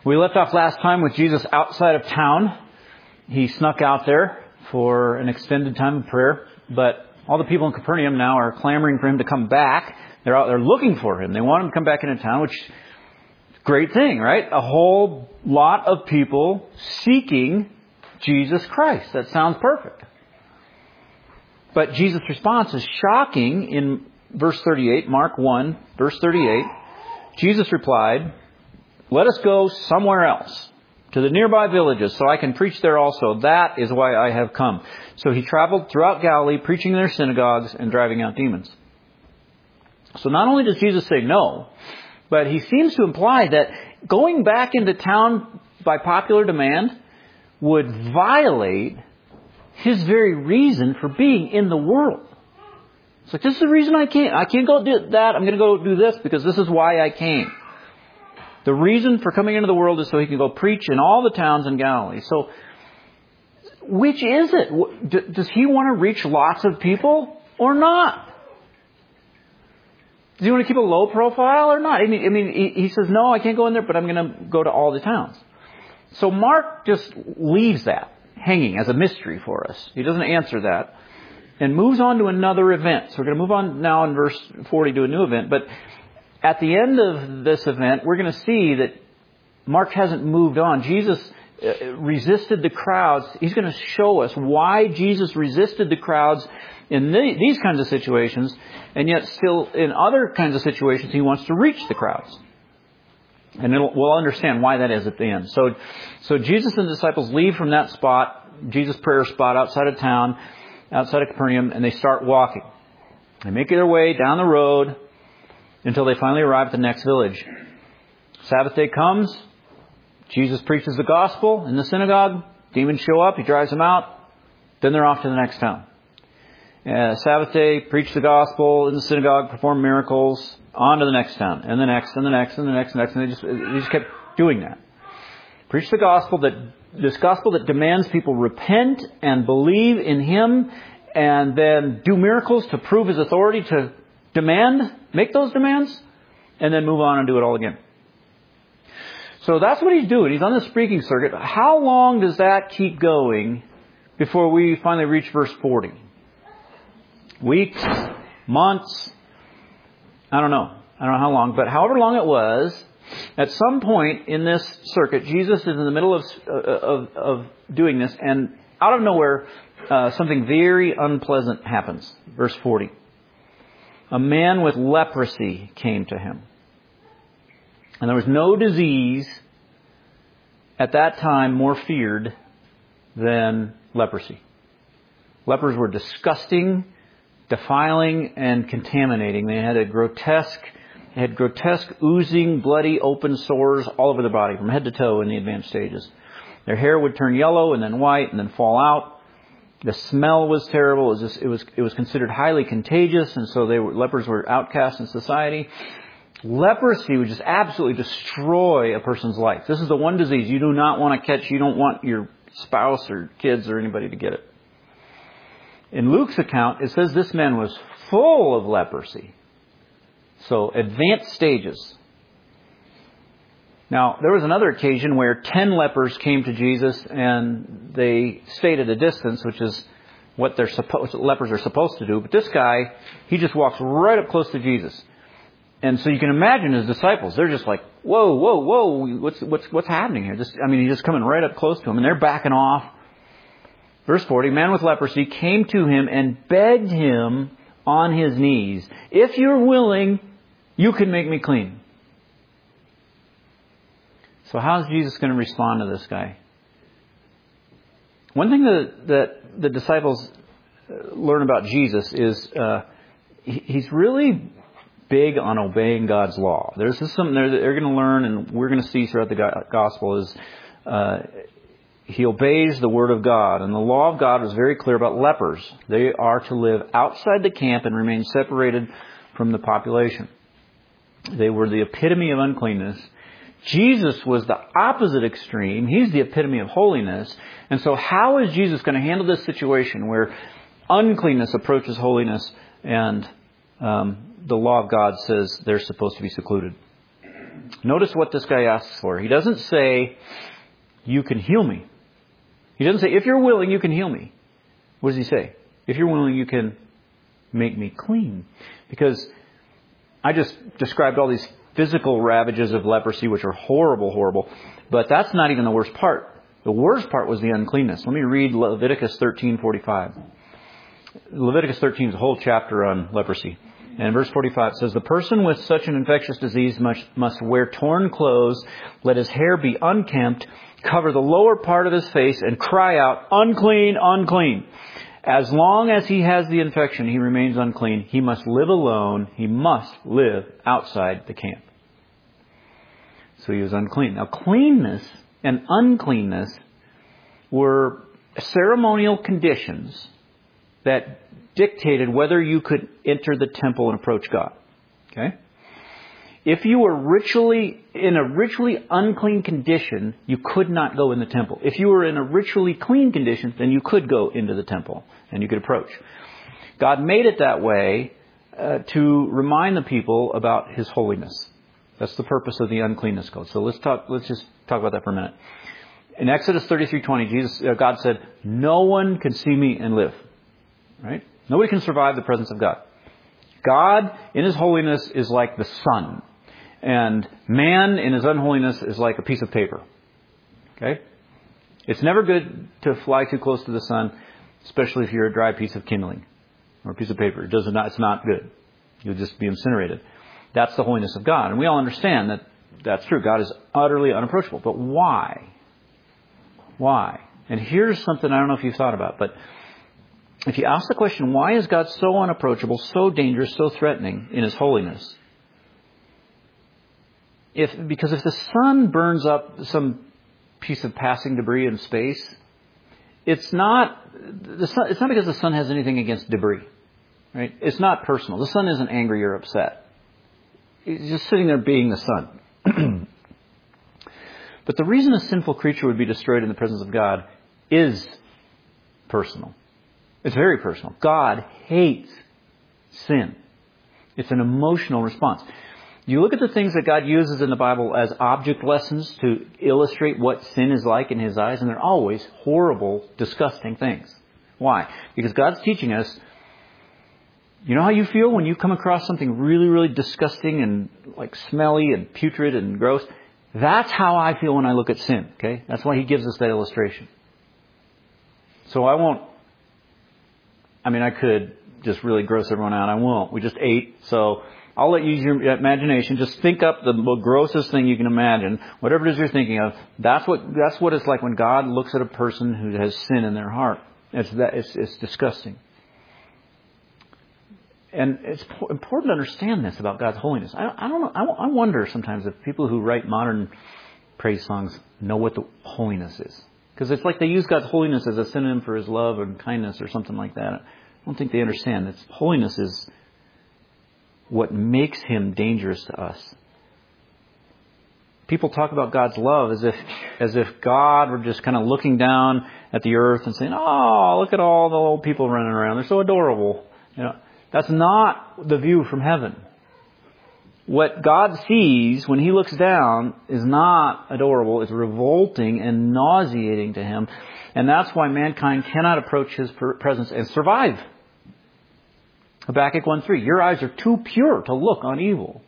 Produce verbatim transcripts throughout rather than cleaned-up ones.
We left off last time with Jesus outside of town. He snuck out there for an extended time of prayer, but all the people in Capernaum now are clamoring for him to come back. They're out there looking for him. They want him to come back into town, which is a great thing, right? A whole lot of people seeking Jesus Christ. That sounds perfect. But Jesus' response is shocking in verse thirty-eight, Mark one, verse thirty-eight. Jesus replied, "Let us go somewhere else, to the nearby villages, so I can preach there also. That is why I have come." So he traveled throughout Galilee, preaching in their synagogues and driving out demons. So not only does Jesus say no, but he seems to imply that going back into town by popular demand would violate his very reason for being in the world. It's like, this is the reason I can't. I can't go do that. I'm going to go do this because this is why I came. The reason for coming into the world is so he can go preach in all the towns in Galilee. So, which is it? Does he want to reach lots of people or not? Does he want to keep a low profile or not? I mean, I mean, he says, no, I can't go in there, but I'm going to go to all the towns. So Mark just leaves that hanging as a mystery for us. He doesn't answer that and moves on to another event. So we're going to move on now in verse forty to a new event. But at the end of this event, we're going to see that Mark hasn't moved on. Jesus resisted the crowds. He's going to show us why Jesus resisted the crowds in the, these kinds of situations, and yet still in other kinds of situations he wants to reach the crowds. And it'll, we'll understand why that is at the end. So, so Jesus and the disciples leave from that spot, Jesus' prayer spot outside of town, outside of Capernaum, and they start walking. They make their way down the road until they finally arrive at the next village. Sabbath day comes. Jesus preaches the gospel in the synagogue. Demons show up. He drives them out. Then they're off to the next town. Uh, Sabbath day, preach the gospel in the synagogue, perform miracles. On to the next town, and the next, and the next, and the next, and the next. And they just, they just kept doing that. Preach the gospel, that this gospel that demands people repent and believe in Him, and then do miracles to prove His authority, to demand, make those demands, and then move on and do it all again. So that's what he's doing. He's on the speaking circuit. How long does that keep going before we finally reach verse forty? Weeks? Months? I don't know. I don't know how long, but however long it was, at some point in this circuit, Jesus is in the middle of of, of doing this, and out of nowhere, uh, something very unpleasant happens. Verse forty. A man with leprosy came to him. And there was no disease at that time more feared than leprosy. Lepers were disgusting, defiling, and contaminating. They had a grotesque, they had grotesque, oozing, bloody, open sores all over the body, from head to toe in the advanced stages. Their hair would turn yellow and then white and then fall out. The smell was terrible. It was just, it was it was considered highly contagious, and so they were, lepers were outcast in society. Leprosy would just absolutely destroy a person's life. This is the one disease you do not want to catch. You don't want your spouse or kids or anybody to get it. In Luke's account, it says this man was full of leprosy. So, advanced stages. Now, there was another occasion where ten lepers came to Jesus and they stayed at a distance, which is what they're supposed, lepers are supposed to do. But this guy, he just walks right up close to Jesus. And so you can imagine his disciples, they're just like, whoa, whoa, whoa, what's what's what's happening here? This, I mean, he's just coming right up close to him, and they're backing off. Verse forty, a man with leprosy came to him and begged him on his knees, "If you're willing, you can make me clean." So how's Jesus going to respond to this guy? One thing that, that the disciples learn about Jesus is uh, he's really big on obeying God's law. There's just something there that they're going to learn, and we're going to see throughout the gospel is uh, he obeys the word of God. And the law of God was very clear about lepers. They are to live outside the camp and remain separated from the population. They were the epitome of uncleanness. Jesus was the opposite extreme. He's the epitome of holiness. And so how is Jesus going to handle this situation where uncleanness approaches holiness and um, the law of God says they're supposed to be secluded? Notice what this guy asks for. He doesn't say, you can heal me. He doesn't say, if you're willing, you can heal me. What does he say? If you're willing, you can make me clean. Because I just described all these physical ravages of leprosy, which are horrible, horrible. But that's not even the worst part. The worst part was the uncleanness. Let me read Leviticus thirteen forty-five. Leviticus thirteen is a whole chapter on leprosy. And verse forty-five says, the person with such an infectious disease must, must wear torn clothes, let his hair be unkempt, cover the lower part of his face, and cry out, unclean, unclean. As long as he has the infection, he remains unclean. He must live alone. He must live outside the camp. So he was unclean. Now, cleanness and uncleanness were ceremonial conditions that dictated whether you could enter the temple and approach God. Okay? If you were ritually in a ritually unclean condition, you could not go in the temple. If you were in a ritually clean condition, then you could go into the temple and you could approach. God made it that way uh, to remind the people about His holiness. That's the purpose of the uncleanness code. So let's talk. Let's just talk about that for a minute. In Exodus thirty-three twenty, Jesus, uh, God said, "No one can see me and live." Right? Nobody can survive the presence of God. God, in His holiness, is like the sun. And man, in his unholiness, is like a piece of paper. Okay? It's never good to fly too close to the sun, especially if you're a dry piece of kindling or a piece of paper. It does not, it's not good. You'll just be incinerated. That's the holiness of God. And we all understand that that's true. God is utterly unapproachable. But why? Why? And here's something I don't know if you've thought about, but if you ask the question, why is God so unapproachable, so dangerous, so threatening in His holiness? If, because if the sun burns up some piece of passing debris in space, it's not, the sun, it's not because the sun has anything against debris. Right? It's not personal. The sun isn't angry or upset. He's just sitting there being the sun. But the reason a sinful creature would be destroyed in the presence of God is personal. It's very personal. God hates sin. It's an emotional response. You look at the things that God uses in the Bible as object lessons to illustrate what sin is like in His eyes, and they're always horrible, disgusting things. Why? Because God's teaching us, you know how you feel when you come across something really, really disgusting and like smelly and putrid and gross? That's how I feel when I look at sin. Okay? That's why He gives us that illustration. So I won't, I mean, I could just really gross everyone out. I won't. We just ate, so I'll let you use your imagination. Just think up the grossest thing you can imagine. Whatever it is you're thinking of, that's what that's what it's like when God looks at a person who has sin in their heart. It's that it's, it's disgusting. And it's important to understand this about God's holiness. I, I don't know. I, I wonder sometimes if people who write modern praise songs know what the holiness is. Because it's like they use God's holiness as a synonym for His love and kindness or something like that. I don't think they understand that holiness is what makes Him dangerous to us. People talk about God's love as if as if God were just kind of looking down at the earth and saying, "Oh, look at all the old people running around. They're so adorable." You know, that's not the view from heaven. What God sees when He looks down is not adorable. It's revolting and nauseating to Him. And that's why mankind cannot approach His presence and survive. Habakkuk one three, your eyes are too pure to look on evil.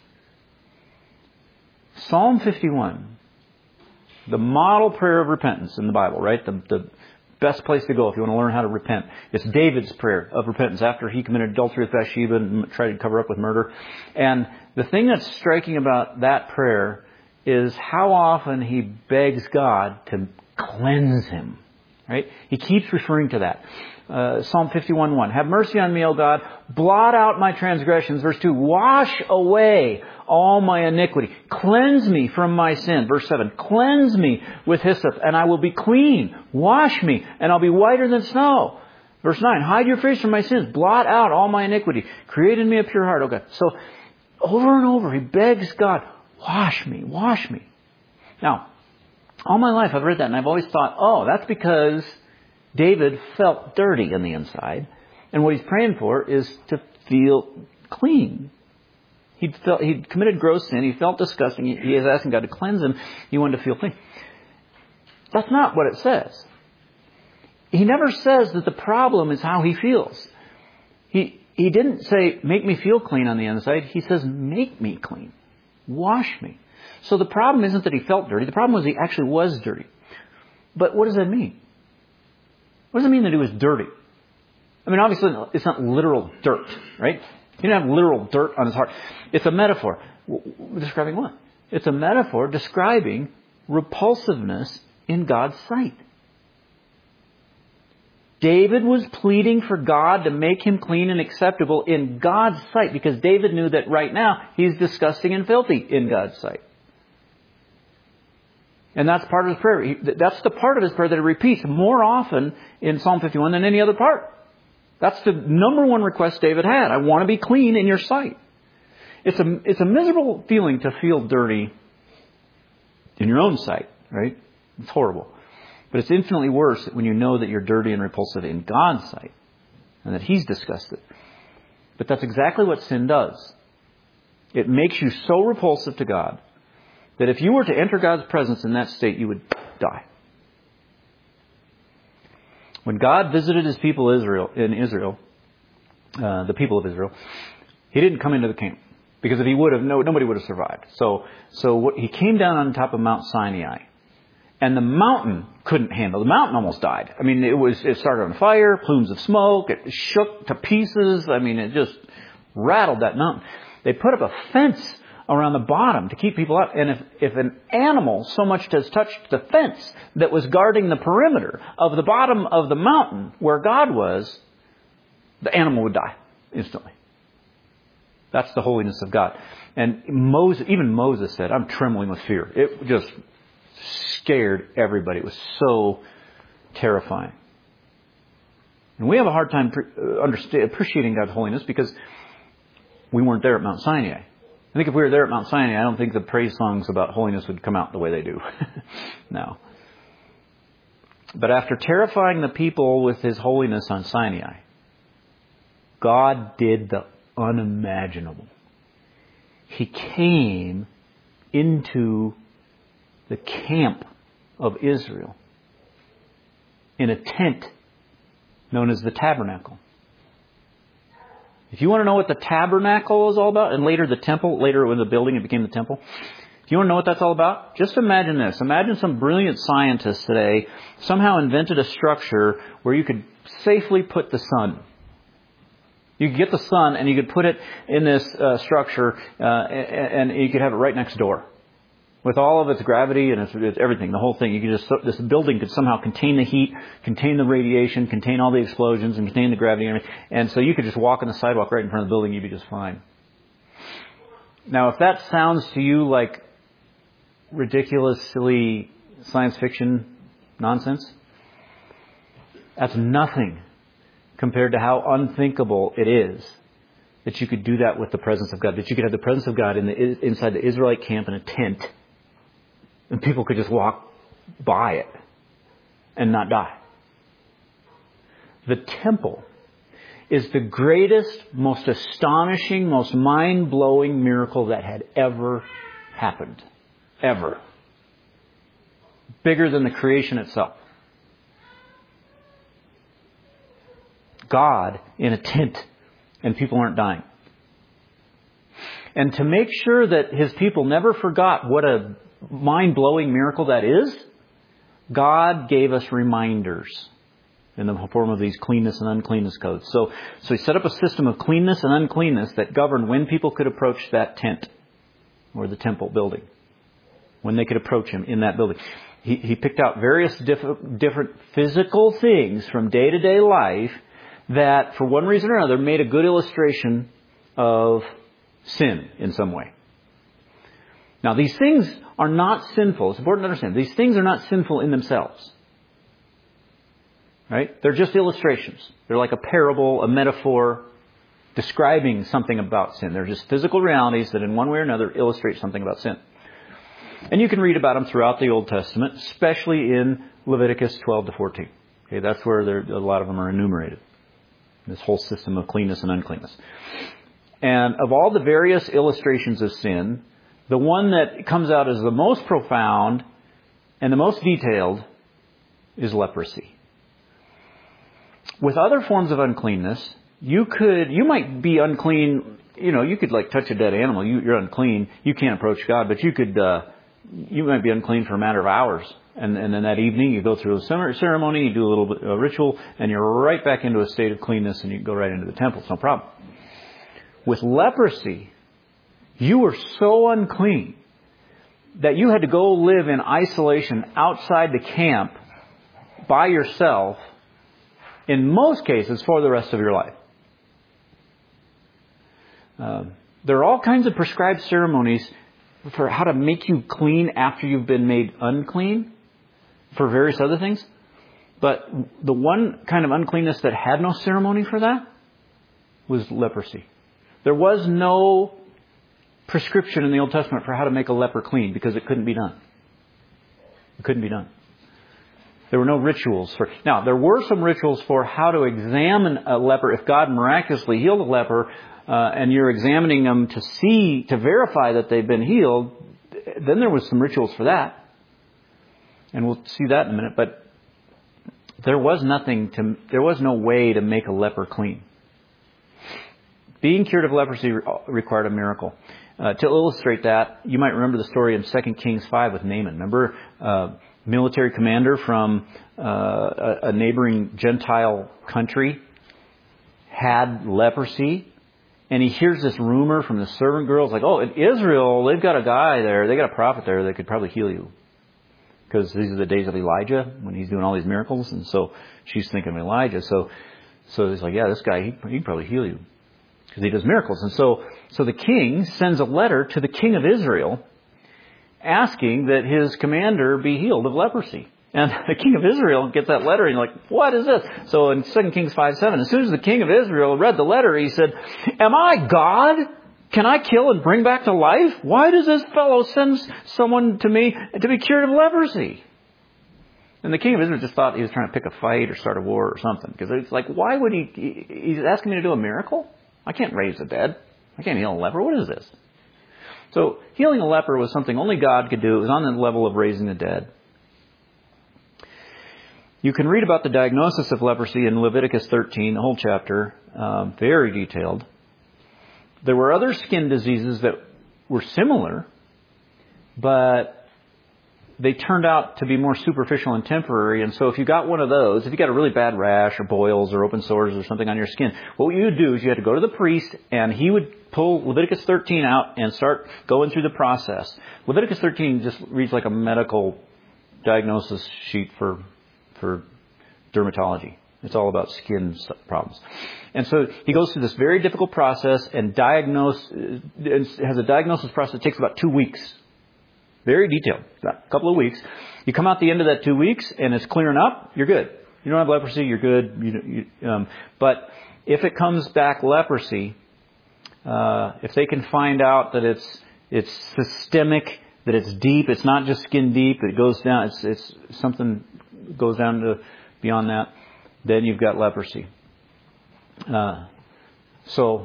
Psalm fifty-one, the model prayer of repentance in the Bible, right? The, the best place to go if you want to learn how to repent. It's David's prayer of repentance after he committed adultery with Bathsheba and tried to cover up with murder. And the thing that's striking about that prayer is how often he begs God to cleanse him. Right? He keeps referring to that. Uh, Psalm fifty-one one. Have mercy on me, O God. Blot out my transgressions. Verse two. Wash away all my iniquity. Cleanse me from my sin. Verse seven. Cleanse me with hyssop, and I will be clean. Wash me, and I'll be whiter than snow. Verse nine. Hide your face from my sins. Blot out all my iniquity. Create in me a pure heart, O God. So, over and over, he begs God, wash me, wash me. Now, all my life I've read that, and I've always thought, oh, that's because David felt dirty on the inside. And what he's praying for is to feel clean. He'd, felt, he'd committed gross sin. He felt disgusting. He, he was asking God to cleanse him. He wanted to feel clean. That's not what it says. He never says that the problem is how he feels. He he didn't say, make me feel clean on the inside. He says, make me clean. Wash me. So the problem isn't that he felt dirty. The problem was he actually was dirty. But what does that mean? What does it mean that he was dirty? I mean, obviously, it's not literal dirt, right? He didn't have literal dirt on his heart. It's a metaphor. Describing what? It's a metaphor describing repulsiveness in God's sight. David was pleading for God to make him clean and acceptable in God's sight, because David knew that right now he's disgusting and filthy in God's sight. And that's part of his prayer. He, that's the part of his prayer that he repeats more often in Psalm fifty-one than any other part. That's the number one request David had. I want to be clean in your sight. It's a, it's a miserable feeling to feel dirty in your own sight, right? It's horrible. But it's infinitely worse when you know that you're dirty and repulsive in God's sight and that He's disgusted. But that's exactly what sin does. It makes you so repulsive to God that if you were to enter God's presence in that state, you would die. When God visited His people Israel in Israel, uh, the people of Israel, He didn't come into the camp, because if He would have, no, nobody would have survived. So, so what, He came down on top of Mount Sinai. And the mountain couldn't handle. The mountain almost died. I mean, it was, it started on fire, plumes of smoke, it shook to pieces. I mean, it just rattled that mountain. They put up a fence around the bottom to keep people out. And if, if an animal so much as touched the fence that was guarding the perimeter of the bottom of the mountain where God was, the animal would die instantly. That's the holiness of God. And Moses, even Moses said, I'm trembling with fear. It just scared everybody. It was so terrifying. And we have a hard time appreciating God's holiness because we weren't there at Mount Sinai. I think if we were there at Mount Sinai, I don't think the praise songs about holiness would come out the way they do. No. But after terrifying the people with His holiness on Sinai, God did the unimaginable. He came into the camp of Israel in a tent known as the tabernacle. If you want to know what the tabernacle is all about, and later the temple, later when the building it became the temple, if you want to know what that's all about, just imagine this. Imagine some brilliant scientist today somehow invented a structure where you could safely put the sun. You could get the sun and you could put it in this uh, structure uh, and, and you could have it right next door. With all of its gravity and its, its everything, the whole thing, you could just, this building could somehow contain the heat, contain the radiation, contain all the explosions, and contain the gravity and everything. And so you could just walk on the sidewalk right in front of the building, you'd be just fine. Now, if that sounds to you like ridiculous, silly science fiction nonsense, that's nothing compared to how unthinkable it is that you could do that with the presence of God, that you could have the presence of God in the, inside the Israelite camp in a tent. And people could just walk by it and not die. The temple is the greatest, most astonishing, most mind-blowing miracle that had ever happened. Ever. Bigger than the creation itself. God in a tent and people aren't dying. And to make sure that His people never forgot what a mind-blowing miracle that is, God gave us reminders in the form of these cleanness and uncleanness codes. So, so He set up a system of cleanness and uncleanness that governed when people could approach that tent or the temple building, when they could approach Him in that building. He, he picked out various diff- different physical things from day-to-day life that, for one reason or another, made a good illustration of sin in some way. Now, these things are not sinful. It's important to understand. These things are not sinful in themselves. Right? They're just illustrations. They're like a parable, a metaphor, describing something about sin. They're just physical realities that in one way or another illustrate something about sin. And you can read about them throughout the Old Testament, especially in Leviticus twelve to fourteen. Okay, that's where a lot of them are enumerated. This whole system of cleanness and uncleanness. And of all the various illustrations of sin, the one that comes out as the most profound and the most detailed is leprosy. With other forms of uncleanness, you could, you might be unclean, you know, you could like touch a dead animal, you, you're unclean, you can't approach God, but you could, uh, you might be unclean for a matter of hours. And, and then that evening you go through a ceremony, you do a little bit of a ritual, and you're right back into a state of cleanness and you go right into the temple. It's no problem. With leprosy, you were so unclean that you had to go live in isolation outside the camp by yourself, in most cases, for the rest of your life. Uh, there are all kinds of prescribed ceremonies for how to make you clean after you've been made unclean for various other things. But the one kind of uncleanness that had no ceremony for that was leprosy. There was no prescription in the Old Testament for how to make a leper clean because it couldn't be done. It couldn't be done. There were no rituals for... Now, there were some rituals for how to examine a leper. If God miraculously healed a leper, uh, and you're examining them to see, to verify that they've been healed, then there was some rituals for that. And we'll see that in a minute. But there was nothing to... There was no way to make a leper clean. Being cured of leprosy required a miracle. Uh, to illustrate that, you might remember the story in Second Kings five with Naaman. Remember, uh, military commander from uh, a, a neighboring Gentile country had leprosy, and he hears this rumor from the servant girls, like, oh, in Israel, they've got a guy there, they got a prophet there that could probably heal you. Because these are the days of Elijah, when he's doing all these miracles, and so she's thinking of Elijah. So, so he's like, yeah, this guy, he, he can probably heal you. Because he does miracles. And so, so the king sends a letter to the king of Israel asking that his commander be healed of leprosy. And the king of Israel gets that letter and he's like, what is this? So in Second Kings five seven, as soon as the king of Israel read the letter, he said, am I God? Can I kill and bring back to life? Why does this fellow send someone to me to be cured of leprosy? And the king of Israel just thought he was trying to pick a fight or start a war or something. Because it's like, why would he, he's asking me to do a miracle? I can't raise the dead. I can't heal a leper. What is this? So healing a leper was something only God could do. It was on the level of raising the dead. You can read about the diagnosis of leprosy in Leviticus thirteen, the whole chapter, um, very detailed. There were other skin diseases that were similar, but they turned out to be more superficial and temporary. And so if you got one of those, if you got a really bad rash or boils or open sores or something on your skin, what you would do is you had to go to the priest and he would pull Leviticus thirteen out and start going through the process. Leviticus thirteen just reads like a medical diagnosis sheet for, for dermatology. It's all about skin problems. And so he goes through this very difficult process and diagnose, has a diagnosis process that takes about two weeks. Very detailed. A couple of weeks. You come out the end of that two weeks and it's clearing up, you're good. You don't have leprosy, you're good. You, you, um, but if it comes back leprosy, uh, if they can find out that it's it's systemic, that it's deep, it's not just skin deep, it goes down, it's it's something goes down to beyond that, then you've got leprosy. Uh, so.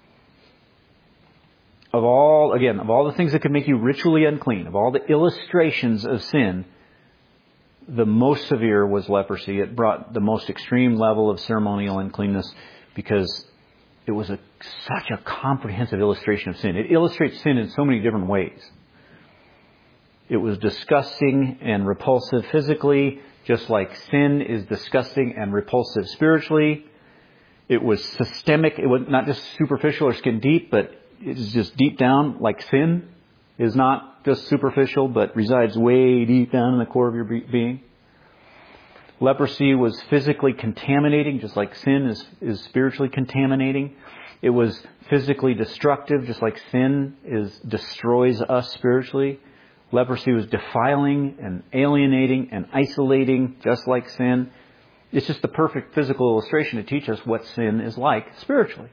Of all, again, of all the things that could make you ritually unclean, of all the illustrations of sin, the most severe was leprosy. It brought the most extreme level of ceremonial uncleanness because it was a, such a comprehensive illustration of sin. It illustrates sin in so many different ways. It was disgusting and repulsive physically, just like sin is disgusting and repulsive spiritually. It was systemic. It was not just superficial or skin deep, but it is just deep down, like sin is not just superficial, but resides way deep down in the core of your being. Leprosy was physically contaminating, just like sin is, is spiritually contaminating. It was physically destructive, just like sin is destroys us spiritually. Leprosy was defiling and alienating and isolating, just like sin. It's just the perfect physical illustration to teach us what sin is like spiritually.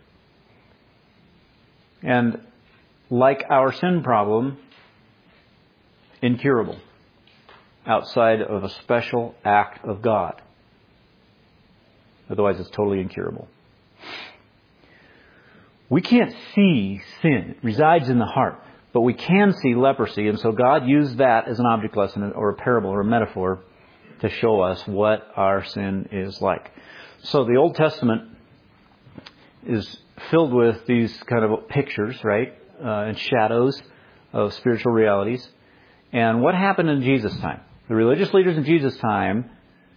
And like our sin problem, incurable outside of a special act of God. Otherwise, it's totally incurable. We can't see sin. It resides in the heart. But we can see leprosy. And so God used that as an object lesson or a parable or a metaphor to show us what our sin is like. So the Old Testament is filled with these kind of pictures, right? Uh, and shadows of spiritual realities. And what happened in Jesus' time? The religious leaders in Jesus' time,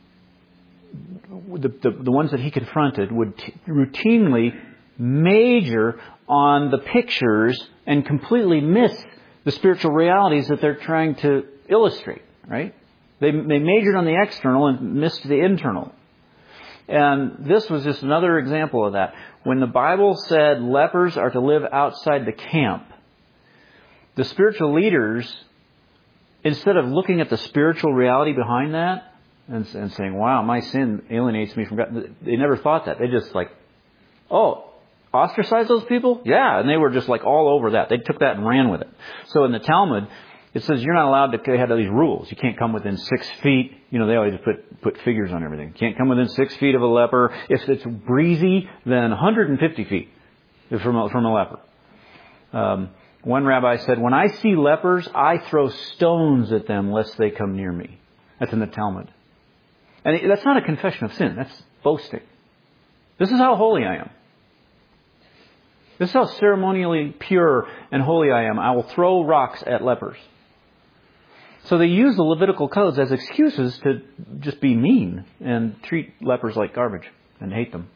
the, the, the ones that he confronted, would t- routinely major on the pictures and completely miss the spiritual realities that they're trying to illustrate, right? They, they majored on the external and missed the internal. And this was just another example of that. When the Bible said lepers are to live outside the camp, the spiritual leaders, instead of looking at the spiritual reality behind that and, and saying, wow, my sin alienates me from God, they never thought that. They just like, oh, ostracize those people? Yeah. And they were just like all over that. They took that and ran with it. So in the Talmud, it says you're not allowed to, they had all these rules. You can't come within six feet. You know, they always put, put figures on everything. You can't come within six feet of a leper. If it's breezy, then one hundred fifty feet from a, from a leper. Um, one rabbi said, when I see lepers, I throw stones at them lest they come near me. That's in the Talmud. And that's not a confession of sin. That's boasting. This is how holy I am. This is how ceremonially pure and holy I am. I will throw rocks at lepers. So they use the Levitical codes as excuses to just be mean and treat lepers like garbage and hate them.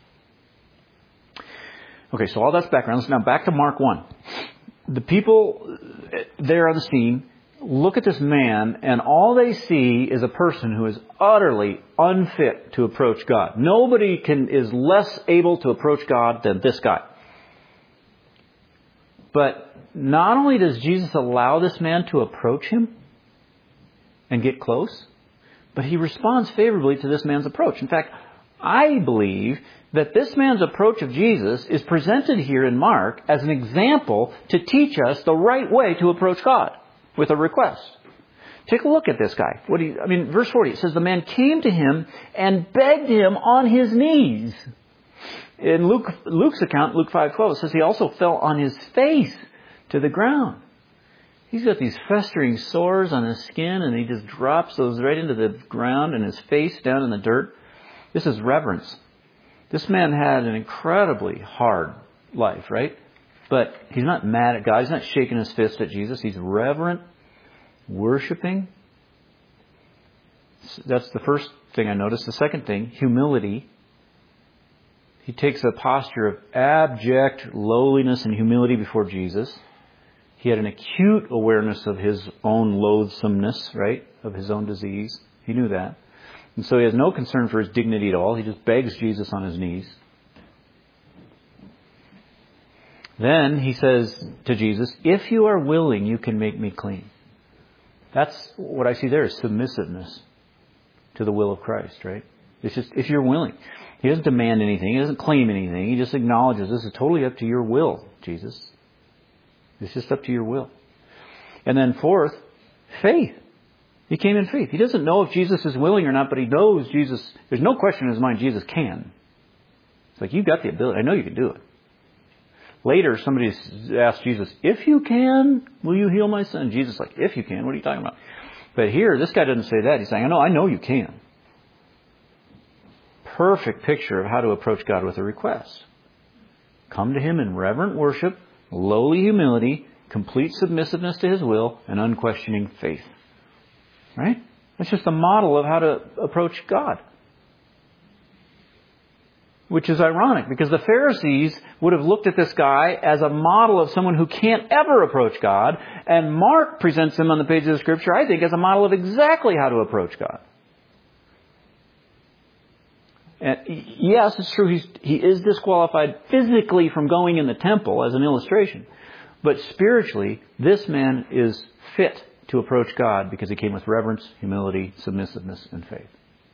Okay, so all that's background. Let's now back to Mark one. The people there on the scene look at this man, and all they see is a person who is utterly unfit to approach God. Nobody can is less able to approach God than this guy. But not only does Jesus allow this man to approach him and get close, but he responds favorably to this man's approach. In fact, I believe that this man's approach of Jesus is presented here in Mark as an example to teach us the right way to approach God with a request. Take a look at this guy. What do you, I mean, verse forty, it says the man came to him and begged him on his knees. In Luke, Luke's account, Luke five twelve, it says he also fell on his face to the ground. He's got these festering sores on his skin, and he just drops those right into the ground and his face down in the dirt. This is reverence. This man had an incredibly hard life, right? But he's not mad at God. He's not shaking his fist at Jesus. He's reverent, worshiping. That's the first thing I noticed. The second thing, humility. He takes a posture of abject lowliness and humility before Jesus. He had an acute awareness of his own loathsomeness, right? Of his own disease. He knew that. And so he has no concern for his dignity at all. He just begs Jesus on his knees. Then he says to Jesus, if you are willing, you can make me clean. That's what I see there is submissiveness to the will of Christ, right? It's just, if you're willing. He doesn't demand anything. He doesn't claim anything. He just acknowledges this is totally up to your will, Jesus. It's just up to your will. And then fourth, faith. He came in faith. He doesn't know if Jesus is willing or not, but he knows Jesus. There's no question in his mind Jesus can. It's like, you've got the ability. I know you can do it. Later, somebody asked Jesus, if you can, will you heal my son? Jesus is like, if you can, what are you talking about? But here, this guy doesn't say that. He's saying, I know, I know you can. Perfect picture of how to approach God with a request. Come to him in reverent worship, lowly humility, complete submissiveness to his will, and unquestioning faith. Right? That's just a model of how to approach God. Which is ironic, because the Pharisees would have looked at this guy as a model of someone who can't ever approach God, and Mark presents him on the pages of Scripture, I think, as a model of exactly how to approach God. And yes, it's true, he's, he is disqualified physically from going in the temple as an illustration. But spiritually, this man is fit to approach God because he came with reverence, humility, submissiveness, and faith.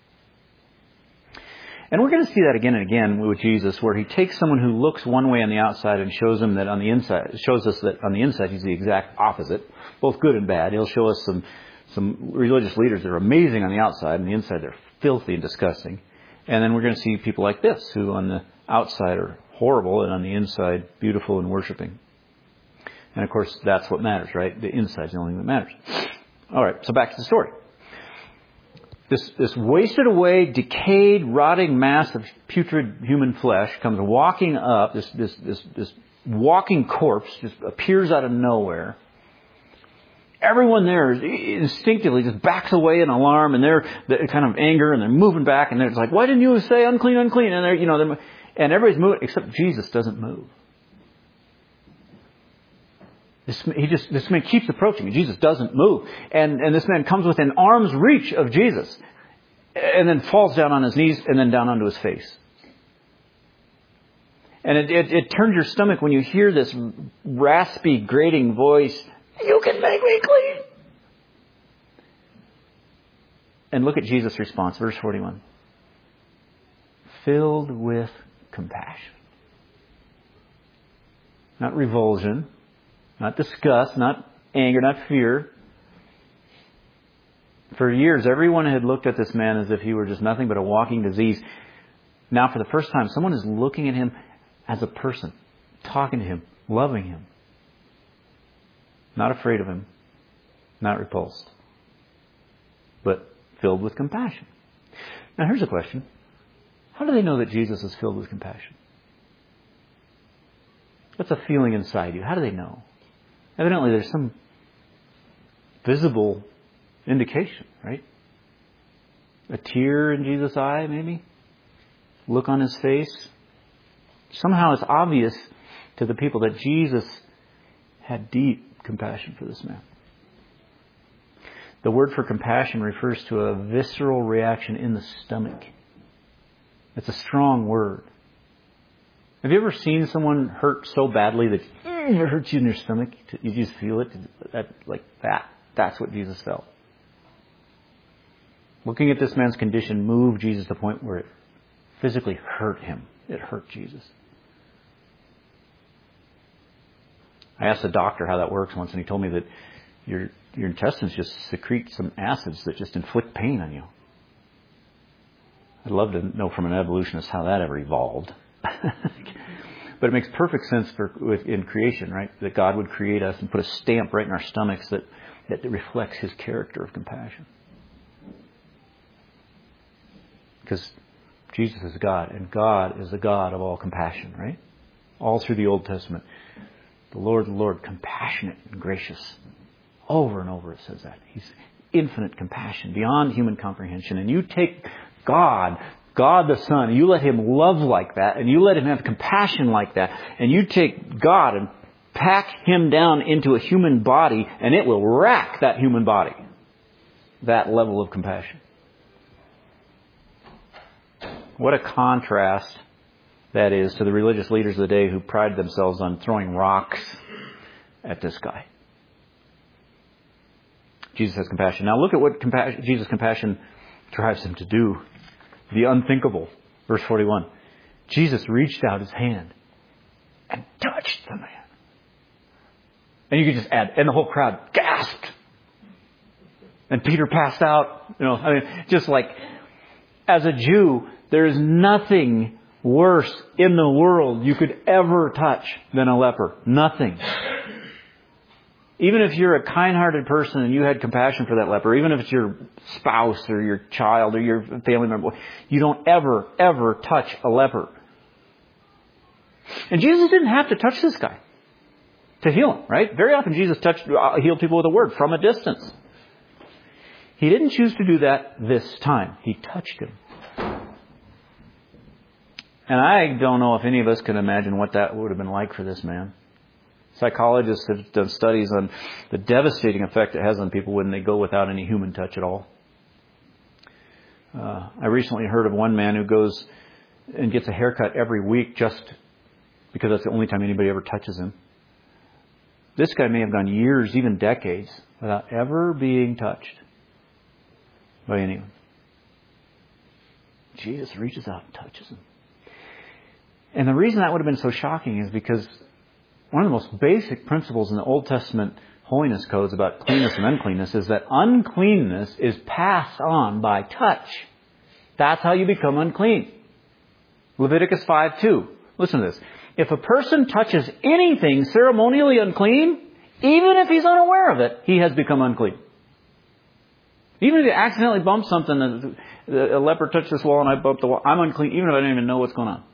And we're going to see that again and again with Jesus, where he takes someone who looks one way on the outside and shows them that on the inside, shows us that on the inside he's the exact opposite, both good and bad. He'll show us some some religious leaders that are amazing on the outside, and the inside they're filthy and disgusting. And then we're going to see people like this, who on the outside are horrible, and on the inside, beautiful and worshiping. And of course, that's what matters, right? The inside's the only thing that matters. All right, so back to the story. This, this wasted away, decayed, rotting mass of putrid human flesh comes walking up. This, this, this, this walking corpse just appears out of nowhere. Everyone there instinctively just backs away in alarm, and they're, they're kind of anger, and they're moving back, and they're like, "Why didn't you say unclean, unclean?" And they're, you know, they're, and everybody's moving except Jesus doesn't move. This, he just, this man keeps approaching, and Jesus doesn't move. And, and this man comes within arm's reach of Jesus, and then falls down on his knees, and then down onto his face. And it, it, it turns your stomach when you hear this raspy, grating voice, "You can make me clean." And look at Jesus' response, verse forty-one. Filled with compassion. Not revulsion. Not disgust, not anger, not fear. For years, everyone had looked at this man as if he were just nothing but a walking disease. Now, for the first time, someone is looking at him as a person, talking to him, loving him. Not afraid of him, not repulsed, but filled with compassion. Now, here's a question. How do they know that Jesus is filled with compassion? What's a feeling inside you? How do they know? Evidently, there's some visible indication, right? A tear in Jesus' eye, maybe? Look on his face? Somehow it's obvious to the people that Jesus had deep compassion for this man. The word for compassion refers to a visceral reaction in the stomach. It's a strong word. Have you ever seen someone hurt so badly that it hurts you in your stomach? You just feel it that, like that. That's what Jesus felt. Looking at this man's condition moved Jesus to the point where it physically hurt him. It hurt Jesus. I asked the doctor how that works once, and he told me that your your intestines just secrete some acids that just inflict pain on you. I'd love to know from an evolutionist how that ever evolved. But it makes perfect sense for in creation, right? That God would create us and put a stamp right in our stomachs that, that reflects His character of compassion. Because Jesus is God, and God is the God of all compassion, right? All through the Old Testament. The Lord, the Lord, compassionate and gracious. Over and over it says that. He's infinite compassion, beyond human comprehension. And you take God, God the Son, and you let Him love like that, and you let Him have compassion like that, and you take God and pack Him down into a human body, and it will rack that human body. That level of compassion. What a contrast that is to the religious leaders of the day who pride themselves on throwing rocks at this guy. Jesus has compassion. Now look at what compa- Jesus' compassion drives Him to do. The unthinkable. Verse forty-one. Jesus reached out His hand and touched the man. And you could just add, and the whole crowd gasped. And Peter passed out. You know, I mean, just like, as a Jew, there is nothing worse in the world you could ever touch than a leper. Nothing. Even if you're a kind-hearted person and you had compassion for that leper, even if it's your spouse or your child or your family member, you don't ever, ever touch a leper. And Jesus didn't have to touch this guy to heal him, right? Very often Jesus touched, uh, healed people with a word from a distance. He didn't choose to do that this time. He touched him. And I don't know if any of us can imagine what that would have been like for this man. Psychologists have done studies on the devastating effect it has on people when they go without any human touch at all. Uh, I recently heard of one man who goes and gets a haircut every week just because that's the only time anybody ever touches him. This guy may have gone years, even decades, without ever being touched by anyone. Jesus reaches out and touches him. And the reason that would have been so shocking is because one of the most basic principles in the Old Testament holiness codes about cleanness and uncleanness is that uncleanness is passed on by touch. That's how you become unclean. Leviticus five two. Listen to this. If a person touches anything ceremonially unclean, even if he's unaware of it, he has become unclean. Even if you accidentally bump something, a leper touched this wall and I bumped the wall, I'm unclean, even if I don't even know what's going on.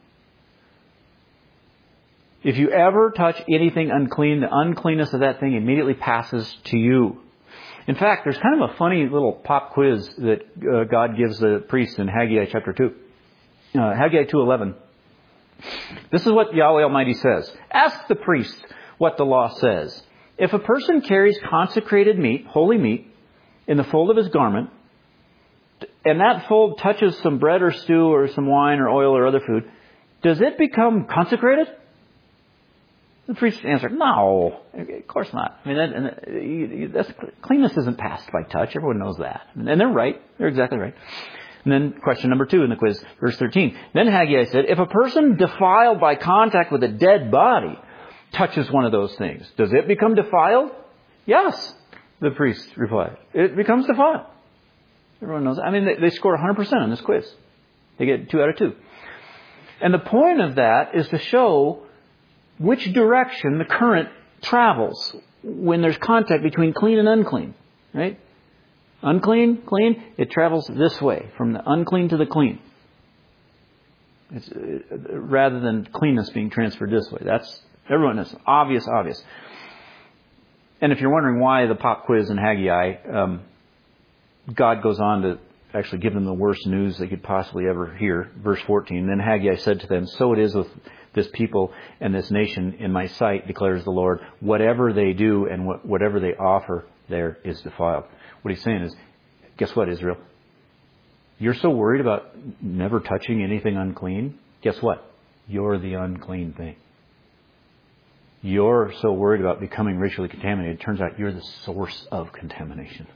If you ever touch anything unclean, the uncleanness of that thing immediately passes to you. In fact, there's kind of a funny little pop quiz that uh, God gives the priest in Haggai chapter two. Uh, Haggai two eleven. This is what Yahweh Almighty says. Ask the priest what the law says. If a person carries consecrated meat, holy meat, in the fold of his garment, and that fold touches some bread or stew or some wine or oil or other food, does it become consecrated? The priest answered, no, of course not. I mean, that, and that's, cleanness isn't passed by touch. Everyone knows that. And they're right. They're exactly right. And then question number two in the quiz, verse thirteen. Then Haggai said, if a person defiled by contact with a dead body touches one of those things, does it become defiled? Yes, the priest replied. It becomes defiled. Everyone knows that. I mean, they, they scored one hundred percent on this quiz. They get two out of two. And the point of that is to show which direction the current travels when there's contact between clean and unclean. Right? Unclean, clean, it travels this way, from the unclean to the clean. It's, uh, rather than cleanness being transferred this way. That's, everyone knows. Obvious, obvious. And if you're wondering why the pop quiz in Haggai, um, God goes on to actually give them the worst news they could possibly ever hear. Verse fourteen, then Haggai said to them, so it is with this people and this nation in my sight, declares the Lord. Whatever they do and what, whatever they offer there is defiled. What he's saying is, guess what, Israel? You're so worried about never touching anything unclean. Guess what? You're the unclean thing. You're so worried about becoming ritually contaminated. It turns out you're the source of contamination.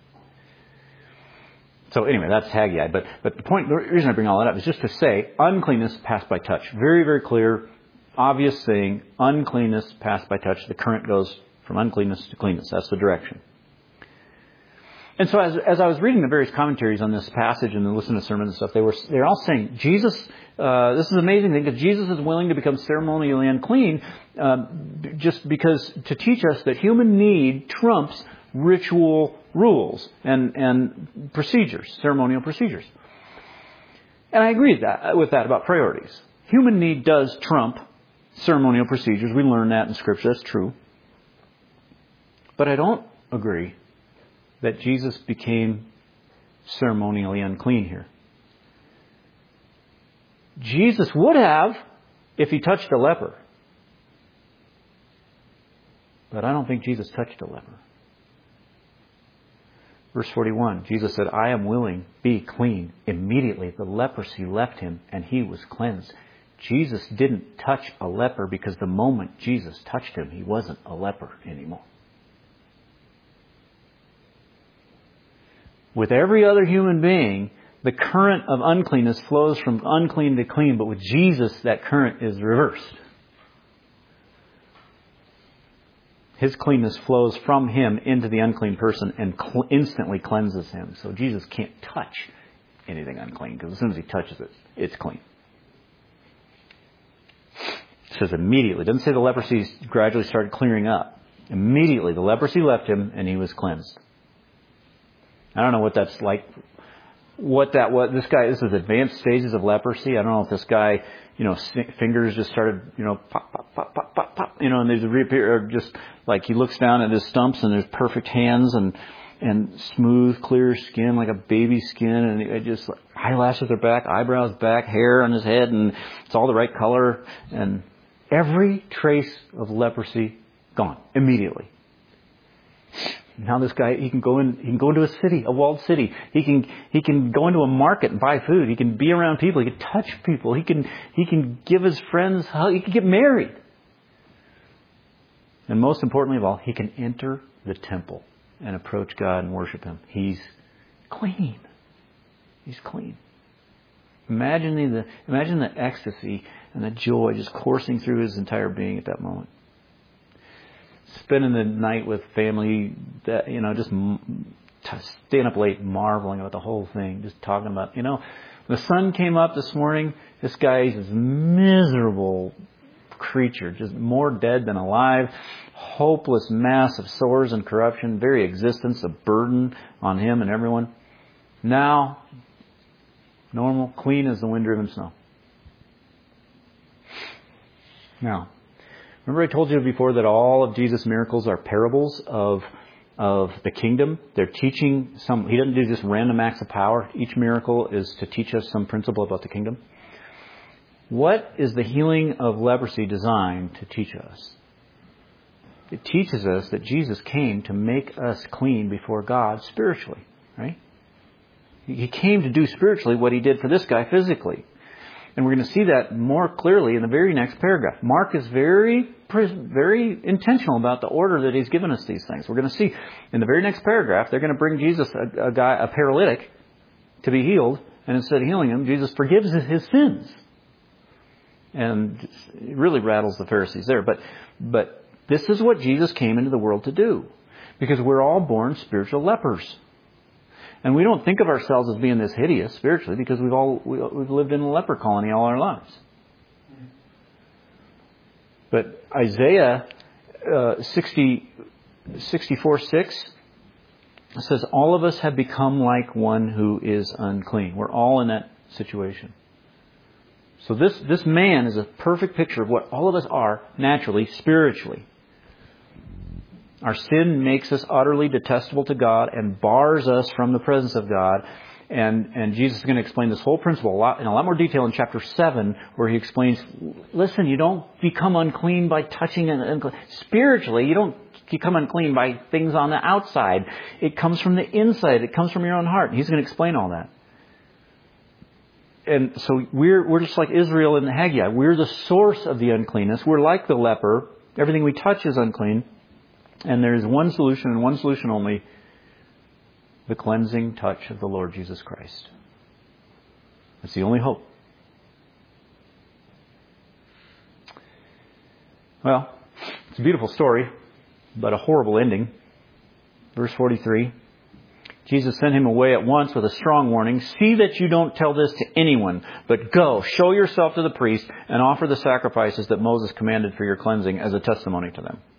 So anyway, that's Haggai. But but the point, the reason I bring all that up is just to say, uncleanness passed by touch. Very, very clear, obvious thing. Uncleanness passed by touch. The current goes from uncleanness to cleanness. That's the direction. And so as, as I was reading the various commentaries on this passage and listening to sermons and stuff, they were they're all saying, Jesus, uh, this is an amazing thing, because Jesus is willing to become ceremonially unclean uh, just because to teach us that human need trumps ritual rules and, and procedures, ceremonial procedures. And I agree with that, with that about priorities. Human need does trump ceremonial procedures. We learn that in Scripture. That's true. But I don't agree that Jesus became ceremonially unclean here. Jesus would have if he touched a leper. But I don't think Jesus touched a leper. Verse forty-one, Jesus said, I am willing, be clean. Immediately the leprosy left him and he was cleansed. Jesus didn't touch a leper because the moment Jesus touched him, he wasn't a leper anymore. With every other human being, the current of uncleanness flows from unclean to clean, but with Jesus, that current is reversed. His cleanness flows from him into the unclean person and cl- instantly cleanses him. So Jesus can't touch anything unclean, because as soon as he touches it, it's clean. It says immediately. It doesn't say the leprosy gradually started clearing up. Immediately the leprosy left him and he was cleansed. I don't know what that's like. What that was. This guy, this is advanced stages of leprosy. I don't know if this guy, you know, fingers just started, you know, pop, pop, pop, pop, pop, pop, you know, and there's a reappear, or just like he looks down at his stumps and there's perfect hands and, and smooth, clear skin, like a baby skin, and it just eyelashes are back, eyebrows back, hair on his head, and it's all the right color, and every trace of leprosy gone immediately. Now this guy, he can go in, he can go into a city, a walled city. He can, he can go into a market and buy food. He can be around people. He can touch people. He can, he can give his friends, he can get married. And most importantly of all, he can enter the temple and approach God and worship Him. He's clean. He's clean. Imagine the, imagine the ecstasy and the joy just coursing through his entire being at that moment. Spending the night with family, that, you know, just staying up late, marveling about the whole thing, just talking about, you know, the sun came up this morning. This guy is miserable, creature, just more dead than alive, hopeless mass of sores and corruption, very existence a burden on him and everyone. Now, normal, clean as the wind-driven snow. Now, remember I told you before that all of Jesus' miracles are parables of of the kingdom. They're teaching some, he doesn't do just random acts of power. Each miracle is to teach us some principle about the kingdom. What is the healing of leprosy designed to teach us? It teaches us that Jesus came to make us clean before God spiritually, right? He came to do spiritually what he did for this guy physically. And we're going to see that more clearly in the very next paragraph. Mark is very, very intentional about the order that he's given us these things. We're going to see in the very next paragraph, they're going to bring Jesus, a, a guy, a paralytic, to be healed. And instead of healing him, Jesus forgives his sins. And it really rattles the Pharisees there. But, but this is what Jesus came into the world to do. Because we're all born spiritual lepers. And we don't think of ourselves as being this hideous spiritually because we've all we, we've lived in a leper colony all our lives. But Isaiah uh, sixty, sixty-four six says, all of us have become like one who is unclean. We're all in that situation. So this, this man is a perfect picture of what all of us are naturally, spiritually. Our sin makes us utterly detestable to God and bars us from the presence of God. And, and Jesus is going to explain this whole principle a lot, in a lot more detail in chapter seven, where he explains, listen, you don't become unclean by touching an unclean. Spiritually, you don't become unclean by things on the outside. It comes from the inside. It comes from your own heart. And he's going to explain all that. And so we're, we're just like Israel and Haggai. We're the source of the uncleanness. We're like the leper. Everything we touch is unclean. And there is one solution and one solution only, the cleansing touch of the Lord Jesus Christ. It's the only hope. Well, it's a beautiful story, but a horrible ending. Verse forty-three, Jesus sent him away at once with a strong warning. See that you don't tell this to anyone, but go, show yourself to the priest and offer the sacrifices that Moses commanded for your cleansing as a testimony to them.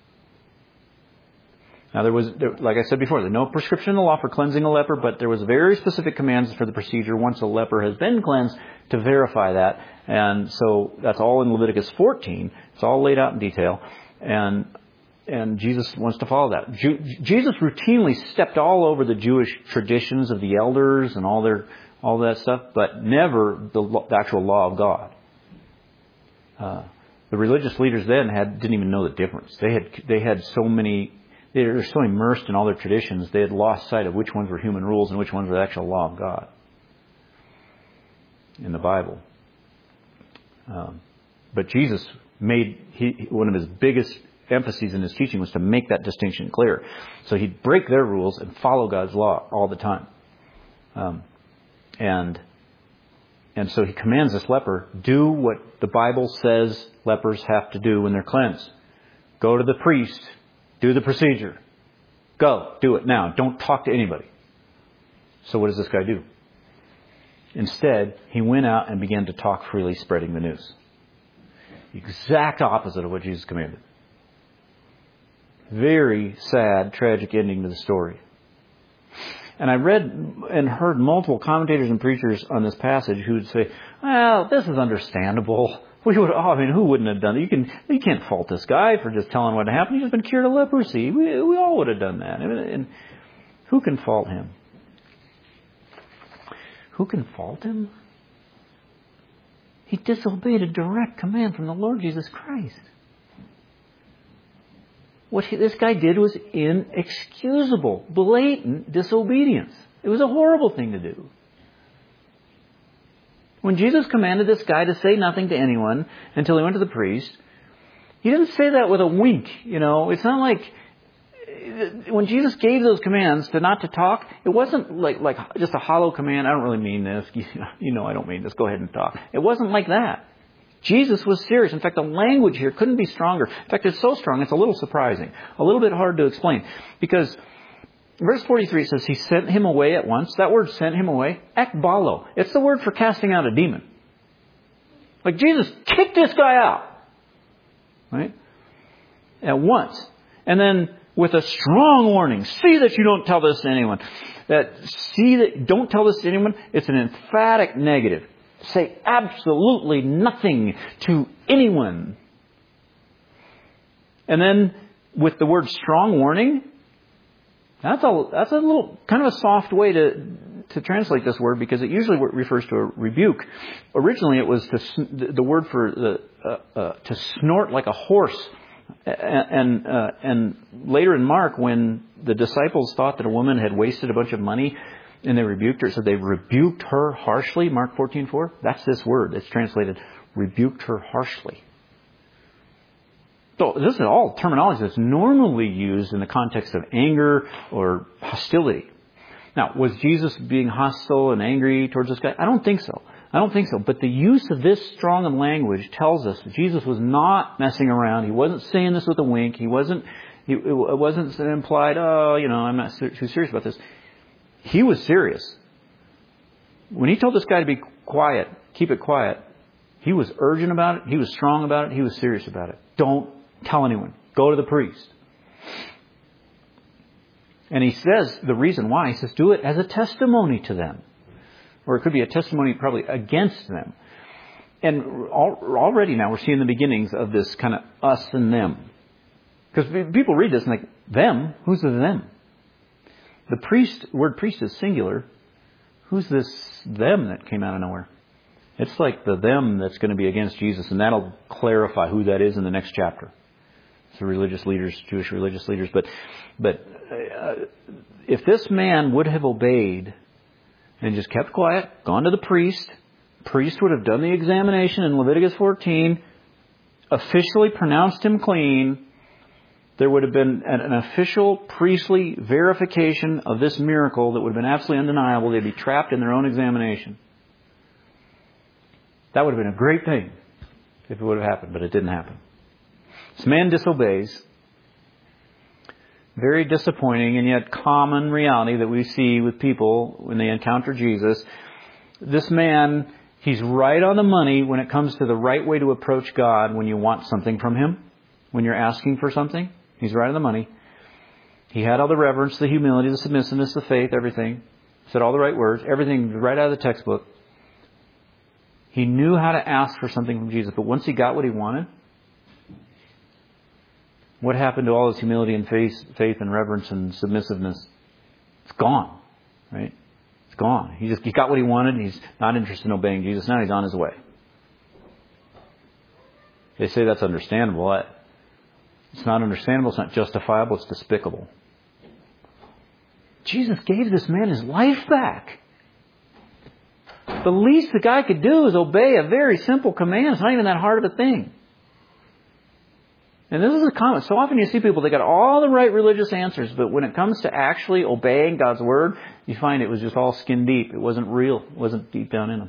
Now, there was, like I said before, there's no prescription in the law for cleansing a leper, but there was very specific commands for the procedure once a leper has been cleansed to verify that. And so that's all in Leviticus fourteen. It's all laid out in detail. And and Jesus wants to follow that. Ju- Jesus routinely stepped all over the Jewish traditions of the elders and all their all that stuff, but never the, the actual law of God. Uh, the religious leaders then had didn't even know the difference. They had they had so many. They were so immersed in all their traditions, they had lost sight of which ones were human rules and which ones were the actual law of God in the Bible. Um, but Jesus made, he, one of his biggest emphases in his teaching was to make that distinction clear. So he'd break their rules and follow God's law all the time. Um, and and so he commands this leper, do what the Bible says lepers have to do when they're cleansed. Go to the priest. Do the procedure. Go. Do it now. Don't talk to anybody. So what does this guy do? Instead, he went out and began to talk freely, spreading the news. The exact opposite of what Jesus commanded. Very sad, tragic ending to the story. And I read and heard multiple commentators and preachers on this passage who would say, well, this is understandable. We would, oh, I mean, who wouldn't have done it? You can, you can't fault this guy for just telling what happened. He's just been cured of leprosy. We, we all would have done that. And, and who can fault him? Who can fault him? He disobeyed a direct command from the Lord Jesus Christ. What he, this guy did was inexcusable, blatant disobedience. It was a horrible thing to do. When Jesus commanded this guy to say nothing to anyone until he went to the priest, he didn't say that with a wink. You know, it's not like when Jesus gave those commands to not to talk, it wasn't like like just a hollow command. I don't really mean this. You know, I don't mean this. Go ahead and talk. It wasn't like that. Jesus was serious. In fact, the language here couldn't be stronger. In fact, it's so strong, it's a little surprising, a little bit hard to explain. Because verse forty-three says he sent him away at once. That word sent him away, ekbalo. It's the word for casting out a demon. Like Jesus kicked this guy out. Right? At once. And then with a strong warning, see that you don't tell this to anyone. That see that don't tell this to anyone, it's an emphatic negative. Say absolutely nothing to anyone. And then with the word strong warning, that's a that's a little kind of a soft way to to translate this word, because it usually refers to a rebuke. Originally, it was to the word for the uh, uh, to snort like a horse. And uh, and later in Mark, when the disciples thought that a woman had wasted a bunch of money and they rebuked her, so they rebuked her harshly. Mark fourteen four. That's this word. It's translated rebuked her harshly. So this is all terminology that's normally used in the context of anger or hostility. Now, was Jesus being hostile and angry towards this guy? I don't think so. I don't think so. But the use of this strong of language tells us that Jesus was not messing around. He wasn't saying this with a wink. He wasn't, he, it wasn't implied, oh, you know, I'm not too serious about this. He was serious. When he told this guy to be quiet, keep it quiet, he was urgent about it. He was strong about it. He was serious about it. Don't tell anyone. Go to the priest. And he says the reason why, he says, do it as a testimony to them. Or it could be a testimony probably against them. And already now we're seeing the beginnings of this kind of us and them. Because people read this and like, them? Who's the them? The priest, word priest is singular. Who's this them that came out of nowhere? It's like the them that's going to be against Jesus. And that'll clarify who that is in the next chapter. It's the religious leaders, Jewish religious leaders. But, but uh, if this man would have obeyed and just kept quiet, gone to the priest, priest would have done the examination in Leviticus fourteen, officially pronounced him clean. There would have been an, an official priestly verification of this miracle that would have been absolutely undeniable. They'd be trapped in their own examination. That would have been a great thing if it would have happened, but it didn't happen. This man disobeys. Very disappointing and yet common reality that we see with people when they encounter Jesus. This man, he's right on the money when it comes to the right way to approach God when you want something from Him. When you're asking for something, he's right on the money. He had all the reverence, the humility, the submissiveness, the faith, everything. Said all the right words, everything right out of the textbook. He knew how to ask for something from Jesus, but once he got what he wanted, what happened to all his humility and faith, faith and reverence and submissiveness? It's gone, right? It's gone. He just he got what he wanted. He's not interested in obeying Jesus. Now he's on his way. They say that's understandable. It's not understandable. It's not justifiable. It's despicable. Jesus gave this man his life back. The least the guy could do is obey a very simple command. It's not even that hard of a thing. And this is a common. So often you see people, they got all the right religious answers, but when it comes to actually obeying God's Word, you find it was just all skin deep. It wasn't real. It wasn't deep down in them.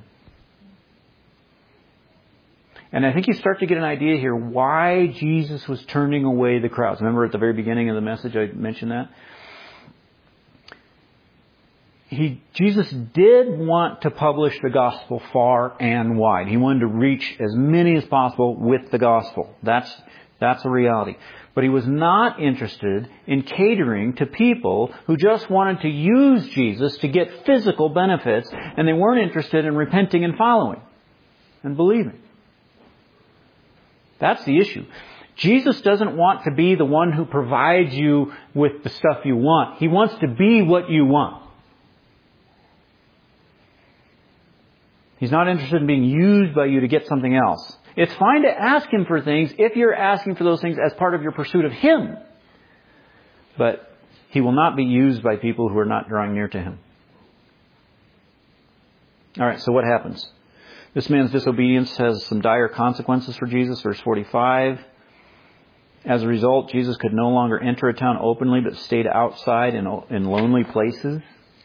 And I think you start to get an idea here why Jesus was turning away the crowds. Remember at the very beginning of the message I mentioned that? He, Jesus did want to publish the gospel far and wide. He wanted to reach as many as possible with the gospel. That's That's a reality. But he was not interested in catering to people who just wanted to use Jesus to get physical benefits, and they weren't interested in repenting and following and believing. That's the issue. Jesus doesn't want to be the one who provides you with the stuff you want. He wants to be what you want. He's not interested in being used by you to get something else. It's fine to ask Him for things if you're asking for those things as part of your pursuit of Him. But He will not be used by people who are not drawing near to Him. All right, so what happens? This man's disobedience has some dire consequences for Jesus. Verse forty-five. As a result, Jesus could no longer enter a town openly, but stayed outside in, in lonely places.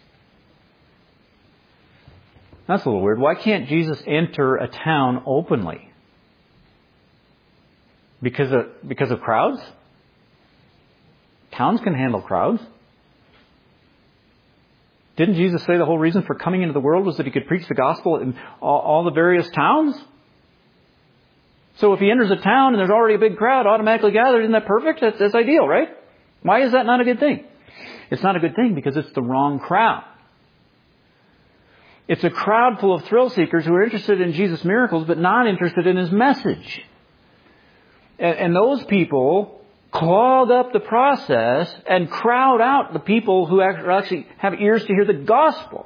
That's a little weird. Why can't Jesus enter a town openly? Because of, because of crowds? Towns can handle crowds. Didn't Jesus say the whole reason for coming into the world was that He could preach the gospel in all, all the various towns? So if he enters a town and there's already a big crowd automatically gathered, isn't that perfect? That's, that's ideal, right? Why is that not a good thing? It's not a good thing because it's the wrong crowd. It's a crowd full of thrill seekers who are interested in Jesus' miracles but not interested in His message. And, and those people clog up the process and crowd out the people who actually have ears to hear the gospel.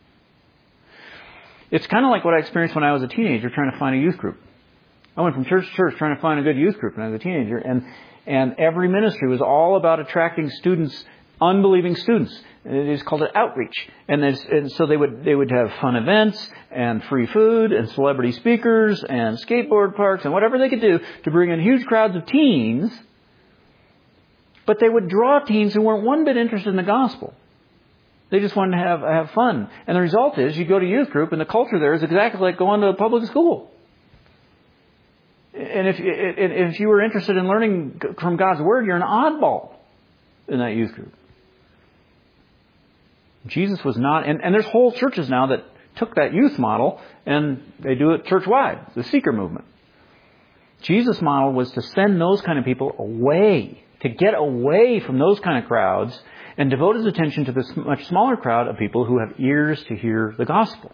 It's kind of like what I experienced when I was a teenager trying to find a youth group. I went from church to church trying to find a good youth group when I was a teenager, and and every ministry was all about attracting students, unbelieving students. And it is called an outreach. And, and so they would they would have fun events and free food and celebrity speakers and skateboard parks and whatever they could do to bring in huge crowds of teens. But they would draw teens who weren't one bit interested in the gospel. They just wanted to have have fun. And the result is you go to youth group and the culture there is exactly like going to a public school. And if, if you were interested in learning from God's Word, you're an oddball in that youth group. Jesus was not, and, and there's whole churches now that took that youth model and they do it church-wide, the seeker movement. Jesus' model was to send those kind of people away, to get away from those kind of crowds and devote His attention to this much smaller crowd of people who have ears to hear the gospel.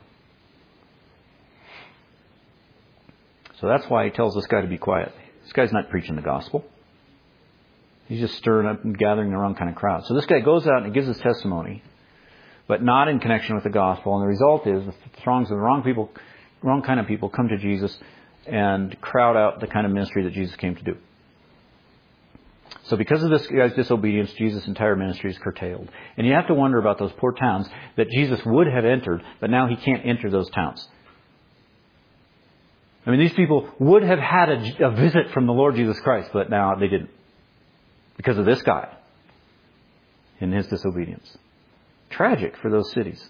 So that's why He tells this guy to be quiet. This guy's not preaching the gospel. He's just stirring up and gathering the wrong kind of crowd. So this guy goes out and he gives his testimony, but not in connection with the gospel. And the result is the throngs of the wrong people, wrong kind of people come to Jesus and crowd out the kind of ministry that Jesus came to do. So because of this guy's disobedience, Jesus' entire ministry is curtailed. And you have to wonder about those poor towns that Jesus would have entered, but now He can't enter those towns. I mean, these people would have had a, a visit from the Lord Jesus Christ, but now they didn't. Because of this guy and his disobedience. Tragic for those cities.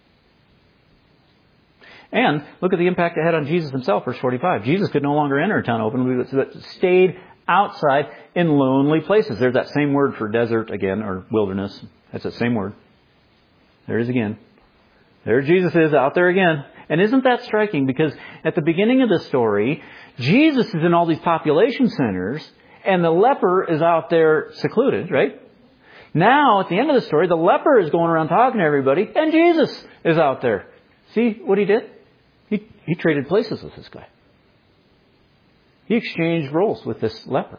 And look at the impact it had on Jesus Himself, verse forty-five. Jesus could no longer enter a town openly, but stayed outside in lonely places. There's that same word for desert again, or wilderness. That's that same word. There it is again. There Jesus is out there again. And isn't that striking? Because at the beginning of the story, Jesus is in all these population centers, and the leper is out there secluded, right? Now, at the end of the story, the leper is going around talking to everybody, and Jesus is out there. See what He did? He, he traded places with this guy. He exchanged roles with this leper.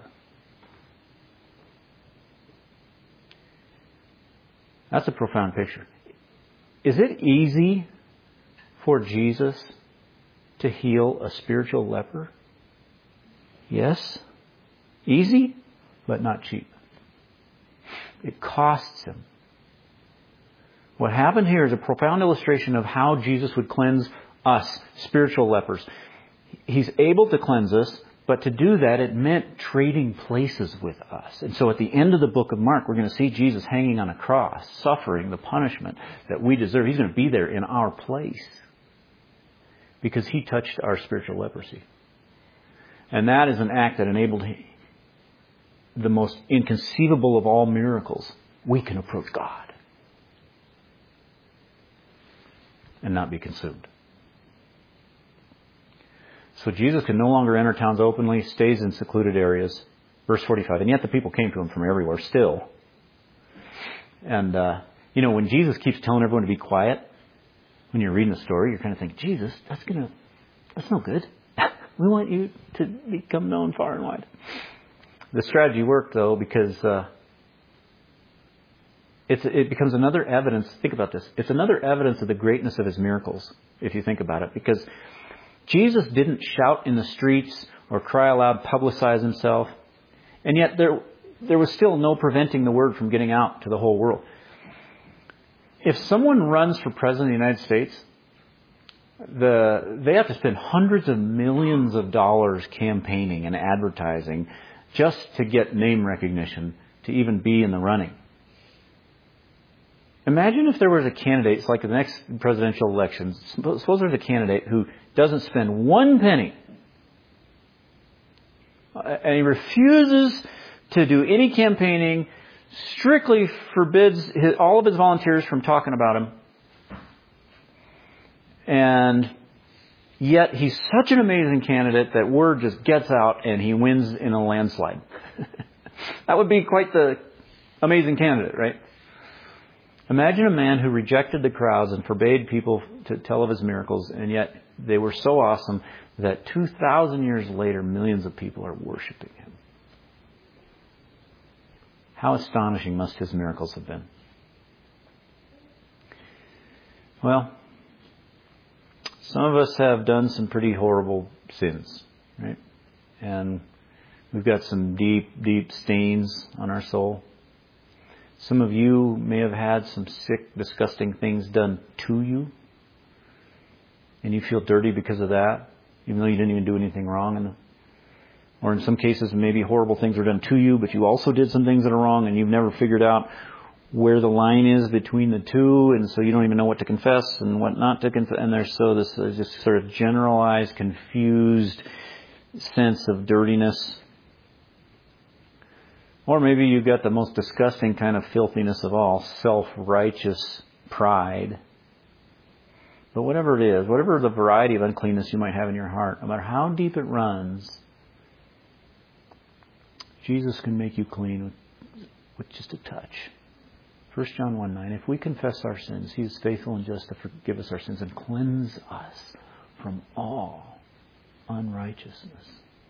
That's a profound picture. Is it easy for Jesus to heal a spiritual leper? Yes. Easy, but not cheap. It costs Him. What happened here is a profound illustration of how Jesus would cleanse us, spiritual lepers. He's able to cleanse us, but to do that, it meant trading places with us. And so at the end of the book of Mark, we're going to see Jesus hanging on a cross, suffering the punishment that we deserve. He's going to be there in our place because He touched our spiritual leprosy. And that is an act that enabled the most inconceivable of all miracles. We can approach God and not be consumed. So Jesus can no longer enter towns openly, stays in secluded areas. Verse forty-five. And yet the people came to Him from everywhere still. And, uh, you know, when Jesus keeps telling everyone to be quiet, when you're reading the story, you're kind of thinking, Jesus, that's gonna, that's no good. We want you to become known far and wide. The strategy worked, though, because uh, it's, it becomes another evidence. Think about this. It's another evidence of the greatness of His miracles, if you think about it. Because Jesus didn't shout in the streets or cry aloud, publicize Himself. And yet there, there was still no preventing the word from getting out to the whole world. If someone runs for president of the United States, the they have to spend hundreds of millions of dollars campaigning and advertising just to get name recognition to even be in the running. Imagine if there was a candidate, it's like the next presidential election, suppose there's a candidate who doesn't spend one penny and he refuses to do any campaigning, strictly forbids his, all of his volunteers from talking about him. And Yet he's such an amazing candidate that word just gets out and he wins in a landslide. That would be quite the amazing candidate, right? Imagine a man who rejected the crowds and forbade people to tell of his miracles, and yet they were so awesome that two thousand years later, millions of people are worshiping him. How astonishing must his miracles have been. Well, some of us have done some pretty horrible sins, right? And we've got some deep, deep stains on our soul. Some of you may have had some sick, disgusting things done to you. And you feel dirty because of that, even though you didn't even do anything wrong. And, or in some cases, maybe horrible things were done to you, but you also did some things that are wrong and you've never figured out where the line is between the two. And so you don't even know what to confess and what not to confess. And there's so this uh, just sort of generalized, confused sense of dirtiness. Or maybe you've got the most disgusting kind of filthiness of all, self-righteous pride. But whatever it is, whatever the variety of uncleanness you might have in your heart, no matter how deep it runs, Jesus can make you clean with, with just a touch. First John one nine, if we confess our sins, He is faithful and just to forgive us our sins and cleanse us from all unrighteousness.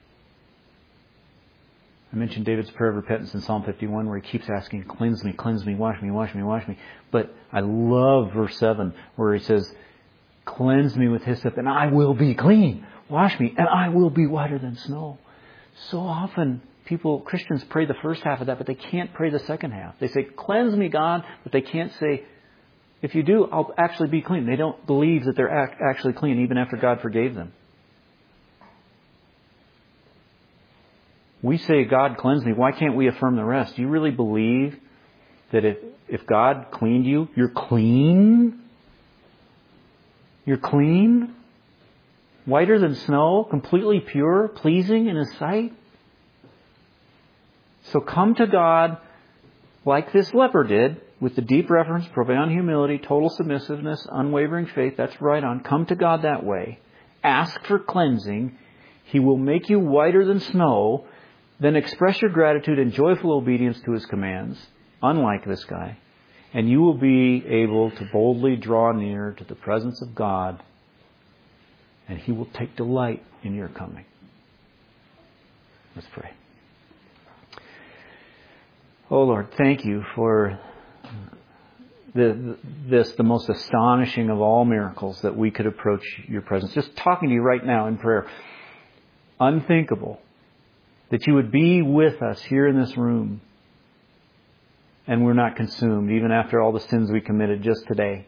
I mentioned David's prayer of repentance in Psalm fifty-one where he keeps asking, cleanse me, cleanse me, wash me, wash me, wash me. But I love verse seven where he says, cleanse me with hyssop and I will be clean. Wash me and I will be whiter than snow. So often people, Christians pray the first half of that, but they can't pray the second half. They say, cleanse me, God, but they can't say, if you do, I'll actually be clean. They don't believe that they're actually clean even after God forgave them. We say, God, cleanse me. Why can't we affirm the rest? Do you really believe that if, if God cleaned you, you're clean? You're clean? Whiter than snow? Completely pure? Pleasing in His sight? So come to God like this leper did, with the deep reverence, profound humility, total submissiveness, unwavering faith. That's right on. Come to God that way. Ask for cleansing. He will make you whiter than snow. Then express your gratitude and joyful obedience to His commands, unlike this guy. And you will be able to boldly draw near to the presence of God. And He will take delight in your coming. Let's pray. Oh Lord, thank You for the, this, the most astonishing of all miracles that we could approach Your presence. Just talking to You right now in prayer. Unthinkable that You would be with us here in this room and we're not consumed even after all the sins we committed just today.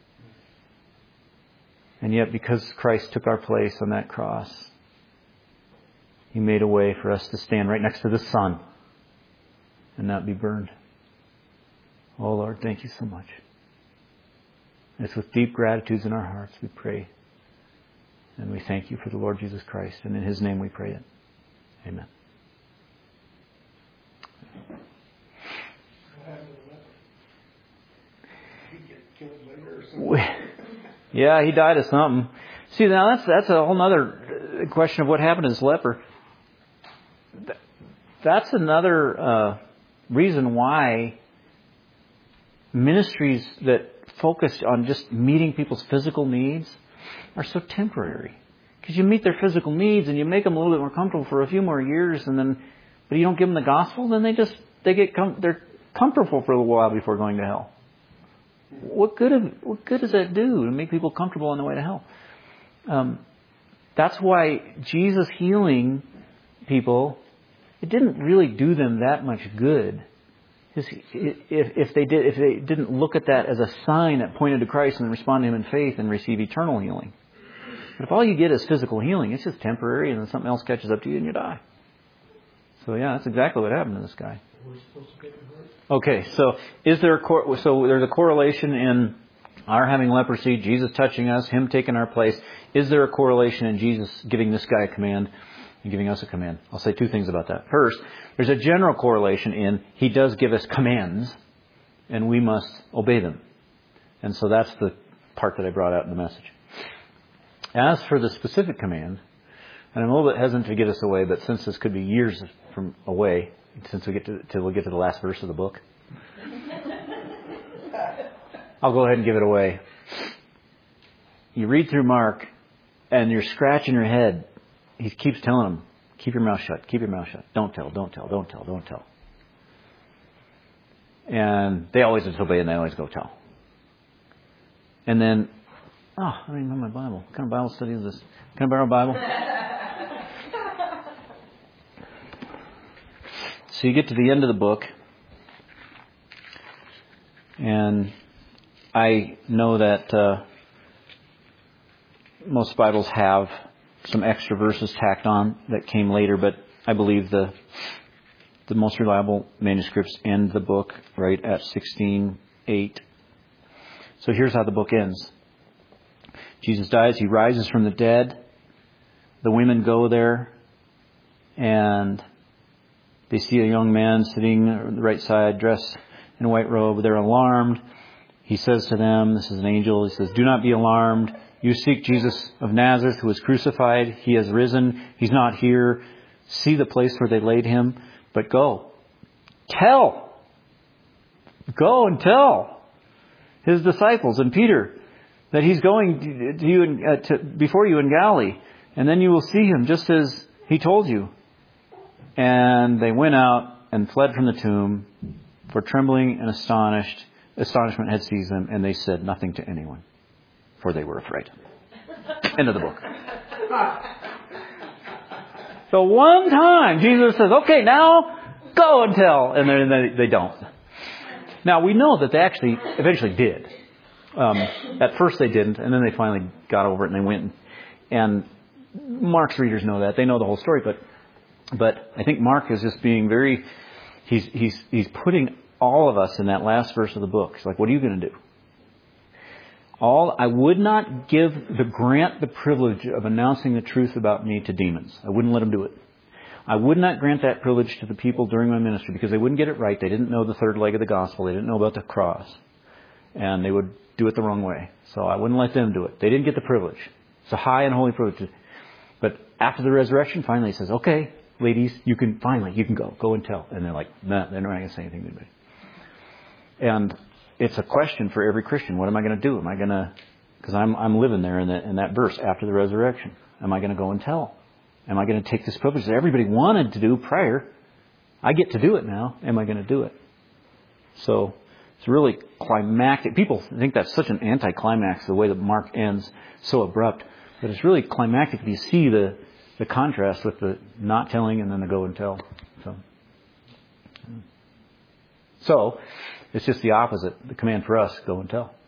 And yet because Christ took our place on that cross, He made a way for us to stand right next to the sun and not be burned. Oh Lord, thank You so much. It's with deep gratitude in our hearts we pray. And we thank You for the Lord Jesus Christ. And in His name we pray it. Amen. Yeah, he died of something. See, now that's that's a whole other question of what happened to this leper. That's another uh, reason why ministries that focus on just meeting people's physical needs are so temporary. Because you meet their physical needs and you make them a little bit more comfortable for a few more years, and then, but you don't give them the gospel, then they just they get com- they're comfortable for a little while before going to hell. What good of, what good does that do to make people comfortable on the way to hell? Um, that's why Jesus healing people, it didn't really do them that much good. If, if they did, if they didn't look at that as a sign that pointed to Christ and respond to Him in faith and receive eternal healing. But if all you get is physical healing, it's just temporary, and then something else catches up to you and you die. So yeah, that's exactly what happened to this guy. Okay, so is there a cor- so there's a correlation in our having leprosy, Jesus touching us, Him taking our place. Is there a correlation in Jesus giving this guy a command and giving us a command? I'll say two things about that. First, there's a general correlation in He does give us commands, and we must obey them. And so that's the part that I brought out in the message. As for the specific command, and I'm a little bit hesitant to get us away, but since this could be years from away, since we get to till we get to the last verse of the book, I'll go ahead and give it away. You read through Mark, and you're scratching your head. He keeps telling them, keep your mouth shut, keep your mouth shut. Don't tell, don't tell, don't tell, don't tell. And they always disobey, and they always go tell. And then, oh, I don't even know my Bible. What kind of Bible study is this? Can I borrow a Bible? So you get to the end of the book, and I know that uh, most Bibles have some extra verses tacked on that came later, but I believe the the most reliable manuscripts end the book right at sixteen eight. So here's how the book ends. Jesus dies. He rises from the dead. The women go there, and they see a young man sitting on the right side, dressed in a white robe. They're alarmed. He says to them, this is an angel, he says, do not be alarmed. You seek Jesus of Nazareth who was crucified. He has risen. He's not here. See the place where they laid him. But go. Tell. Go and tell his disciples and Peter that he's going to you in, uh, to, before you in Galilee. And then you will see him just as he told you. And they went out and fled from the tomb, for trembling and astonished, astonishment had seized them, and they said nothing to anyone, for they were afraid. End of the book. So one time Jesus says, okay, now go and tell. And then they, they don't. Now we know that they actually eventually did. Um, at first they didn't, and then they finally got over it and they went. And Mark's readers know that. They know the whole story, but But I think Mark is just being very, he's he's he's putting all of us in that last verse of the book. He's like, what are you going to do? All I would not give the grant the privilege of announcing the truth about me to demons. I wouldn't let them do it. I would not grant that privilege to the people during my ministry because they wouldn't get it right. They didn't know the third leg of the gospel. They didn't know about the cross. And they would do it the wrong way. So I wouldn't let them do it. They didn't get the privilege. It's a high and holy privilege. But after the resurrection, finally he says, okay, ladies, you can finally, you can go. Go and tell. And they're like, no, nah, they're not going to say anything to anybody. And it's a question for every Christian. What am I going to do? Am I going to, because I'm I'm living there in that, in that verse after the resurrection. Am I going to go and tell? Am I going to take this privilege that everybody wanted to do prior? I get to do it now. Am I going to do it? So it's really climactic. People think that's such an anticlimax, the way that Mark ends, so abrupt. But it's really climactic if you see the the contrast with the not telling and then the go and tell. So, so it's just the opposite. The command for us, go and tell.